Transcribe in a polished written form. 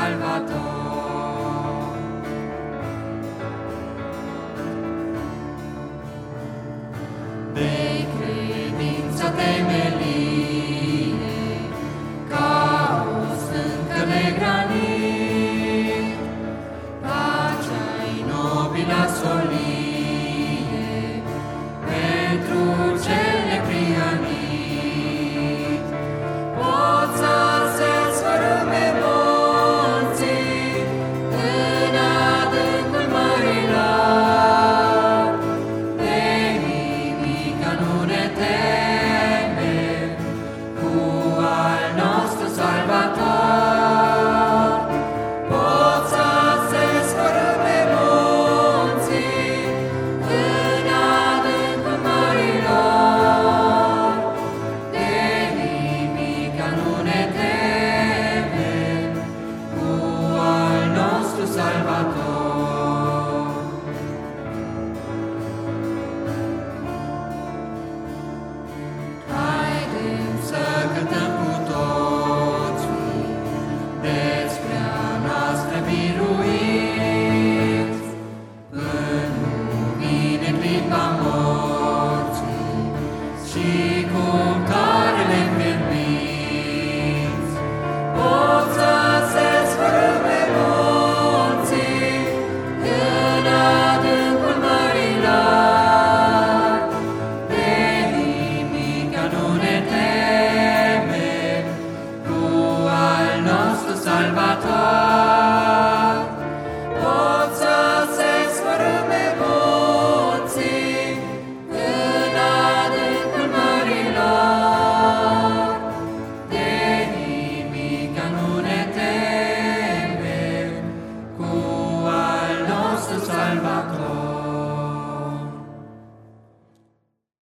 Salvator. De credință temelie, ca o stâncă de granit, pacea-i nobila solie, pentru cel neprihănit. Poți să se sfărâme munții în adâncul mărilor, de nimica nu ne teme, cu al nostru Salvator. Poți să se sfărâme munții în adâncul mărilor, de nimica nu ne teme, cu al nostru Salvator. Haidem să cântăm cu toții despre a noastră biruiți, până vine clipa morții și cum carele înverbiți. Pot să se sfărâme munții în adâncul mărilor, de nimica nu ne teme, cu al nostru Salvator.